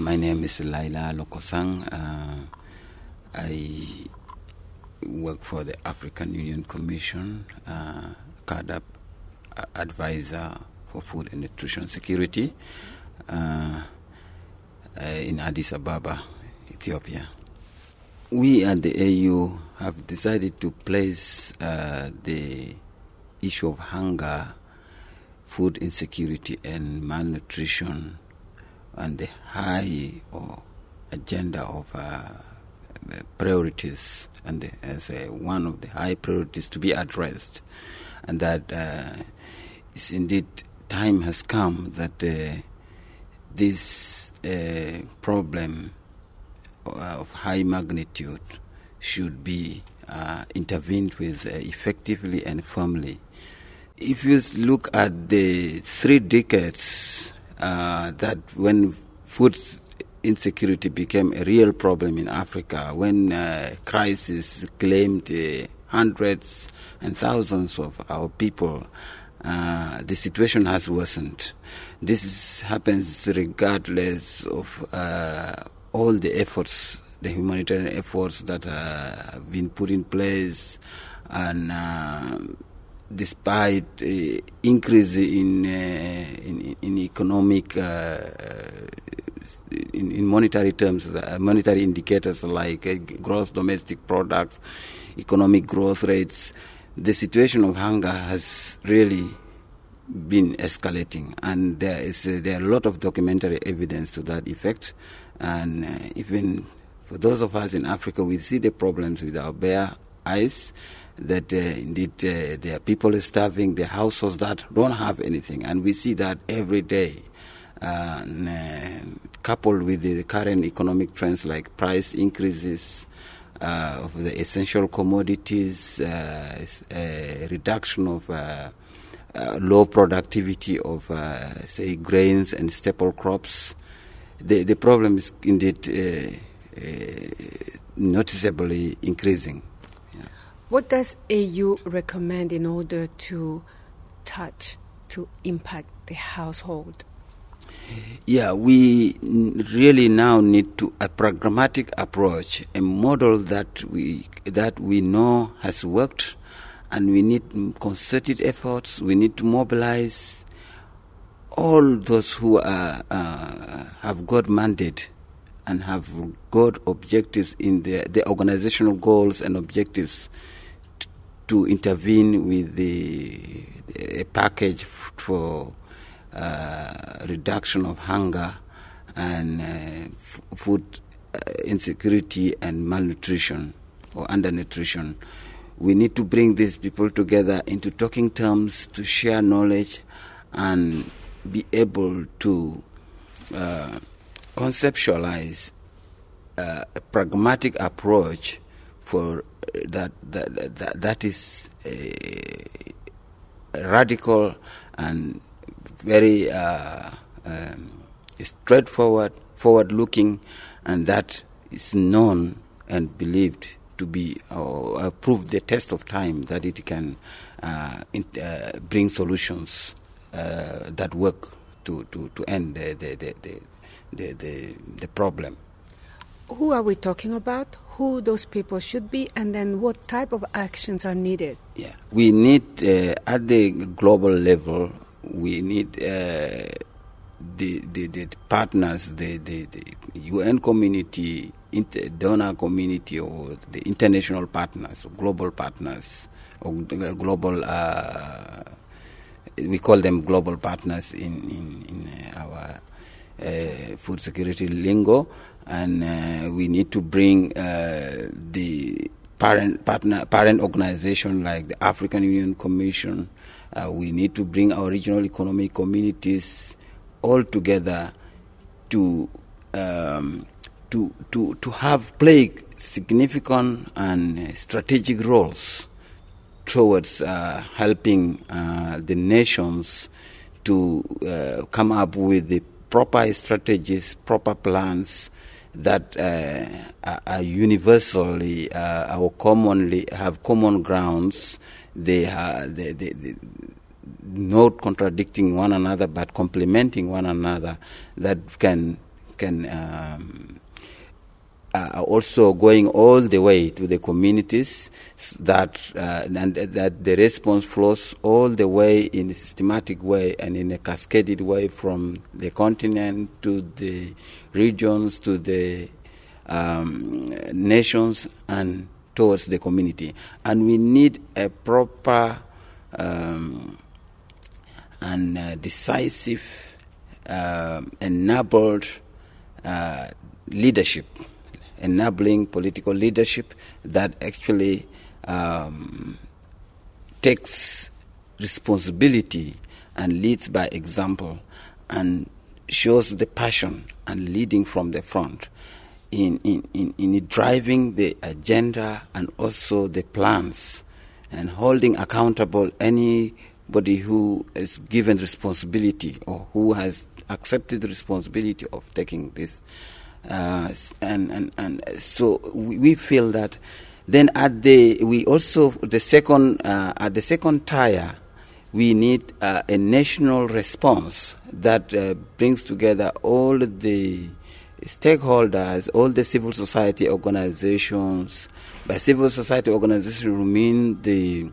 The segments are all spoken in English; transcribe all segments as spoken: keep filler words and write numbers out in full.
My name is Laila Lokosang. Uh, I work for the African Union Commission, uh, C A D A P advisor for food and nutrition security uh, uh, in Addis Ababa, Ethiopia. We at the A U have decided to place uh, the issue of hunger, food insecurity and malnutrition on the high or agenda of uh, priorities, and as uh, one of the high priorities to be addressed, and that uh, is indeed time has come that uh, this uh, problem of high magnitude should be uh, intervened with uh, effectively and firmly. If you look at the three decades uh, that when food insecurity became a real problem in Africa, when uh, crisis claimed uh, hundreds and thousands of our people, uh, the situation has worsened. This is, happens regardless of uh, all the efforts, the humanitarian efforts that uh, have been put in place, and uh, despite uh, increase in, uh, in in economic uh, in, in monetary terms, uh, monetary indicators like uh, gross domestic product, economic growth rates, the situation of hunger has really been escalating, and there is uh, there are a lot of documentary evidence to that effect. And uh, even for those of us in Africa, we see the problems with our bare eyes, that uh, indeed uh, there are people starving, there are households that don't have anything, and we see that every day. Uh, and, uh, coupled with the current economic trends like price increases uh, of the essential commodities, uh, a reduction of uh, uh, low productivity of, uh, say, grains and staple crops, The, the problem is indeed uh, uh, noticeably increasing. Yeah. What does A U recommend in order to touch, to impact the household? Yeah, we really now need to a pragmatic approach, a model that we that we know has worked, and we need concerted efforts. We need to mobilize all those who are, uh, have got mandate and have got objectives in the, the organizational goals and objectives t- to intervene with the, the a package f- for uh, reduction of hunger and uh, f- food uh, insecurity and malnutrition or undernutrition. We need to bring these people together into talking terms to share knowledge and be able to uh, conceptualize uh, a pragmatic approach for that that that, that is a radical and very uh, um, straightforward, forward-looking, and that is known and believed to be or uh, prove the test of time that it can uh, in, uh, bring solutions Uh, that work to, to, to end the the, the, the, the the problem. Who are we talking about? Who those people should be, and then what type of actions are needed? Yeah, we need uh, at the global level. We need uh, the, the the partners, the, the, the U N community, inter, donor community, or the international partners, global partners, or global. Uh, We call them global partners in, in, in our uh, food security lingo, and uh, we need to bring uh, the parent partner parent organization like the African Union Commission. Uh, we need to bring our regional economic communities all together to um, to to to have played significant and strategic roles towards uh, helping uh, the nations to uh, come up with the proper strategies, proper plans that uh, are universally uh, or commonly have common grounds. They are they, they, they, not contradicting one another but complementing one another, that can can um, uh, also going all the way to the communities, that uh, and that the response flows all the way in a systematic way and in a cascaded way from the continent to the regions to the um, nations and towards the community. And we need a proper um, and uh, decisive, uh, enabled uh, leadership, enabling political leadership that actually um, takes responsibility and leads by example and shows the passion and leading from the front in, in, in, in driving the agenda and also the plans and holding accountable anybody who is given responsibility or who has accepted the responsibility of taking this. Uh, and, and, and so we, we feel that then at the, we also, the second, uh, at the second tier, we need uh, a national response that uh, brings together all the stakeholders, all the civil society organizations. By civil society organization, we mean the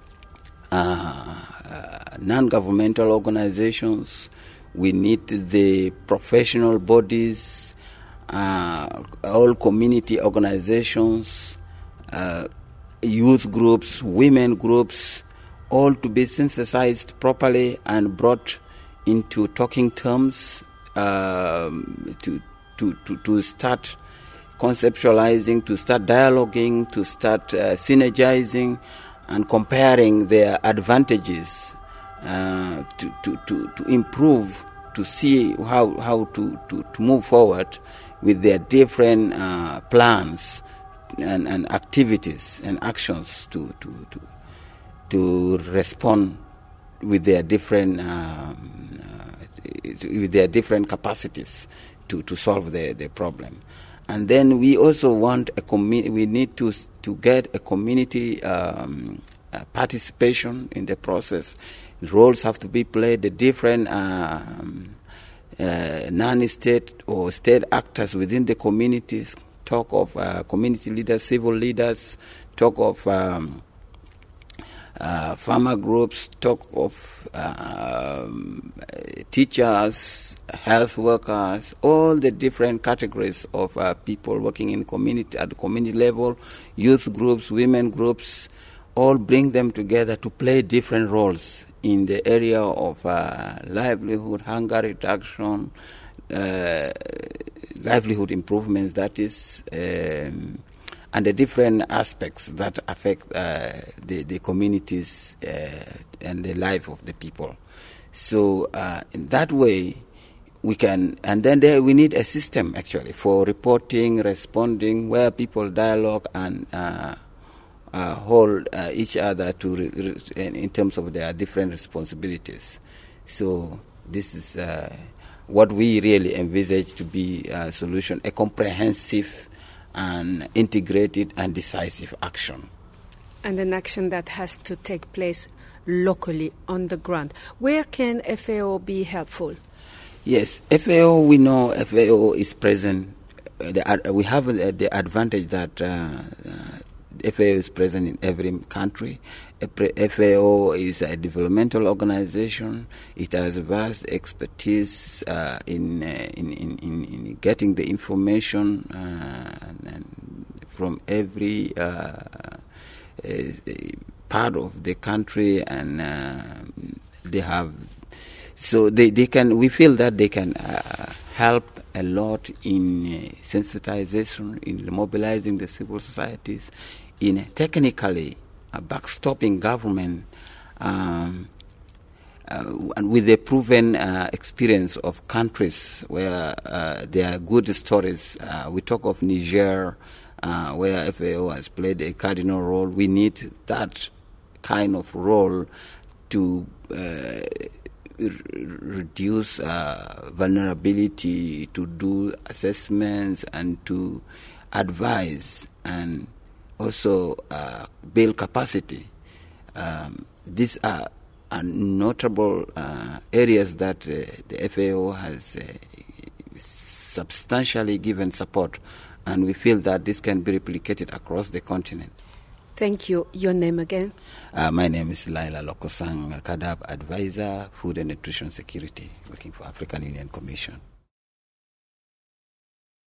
uh, uh, non-governmental organizations. We need the professional bodies, uh, all community organizations, uh, youth groups, women groups, all to be synthesized properly and brought into talking terms um, to, to, to, to start conceptualizing, to start dialoguing, to start uh, synergizing and comparing their advantages uh, to, to, to, to improve, to see how, how to, to, to move forward with their different uh, plans and, and activities and actions to, to, to, to respond with their different um, uh, with their different capacities to, to solve the, the problem. And then we also want a community. We need to to get a community um, uh, participation in the process. Roles have to be played. The different um, uh, non-state or state actors within the communities. Talk of uh, community leaders, civil leaders. Talk of um, uh, farmer groups. Talk of uh, um, teachers. Health workers, all the different categories of uh, people working in community at the community level, youth groups, women groups, all bring them together to play different roles in the area of uh, livelihood, hunger reduction, uh, livelihood improvements, that is, um, and the different aspects that affect uh, the, the communities uh, and the life of the people. So uh, in that way, we can, and then there we need a system actually for reporting, responding, where people dialogue and uh, uh, hold uh, each other to re- re- in terms of their different responsibilities. So this is uh, what we really envisage to be a solution, a comprehensive and integrated and decisive action. And an action that has to take place locally on the ground. Where can F A O be helpful? Yes, F A O, we know F A O is present. Uh, the, uh, we have uh, the advantage that uh, uh, F A O is present in every country. F A O is a developmental organization. It has vast expertise uh, in, uh, in, in, in in getting the information uh, and, and from every uh, uh, part of the country, and uh, they have. So they, they can. We feel that they can uh, help a lot in uh, sensitization, in mobilizing the civil societies, in technically uh, backstopping government, um, uh, and with the proven uh, experience of countries where uh, there are good stories. Uh, we talk of Niger, uh, where F A O has played a cardinal role. We need that kind of role to Uh, reduce uh, vulnerability, to do assessments and to advise and also uh, build capacity. Um, these are, are notable uh, areas that uh, the F A O has uh, substantially given support, and we feel that this can be replicated across the continent. Thank you. Your name again? Uh, my name is Laila Lokosang, C A D A B advisor, Food and Nutrition Security, working for African Union Commission.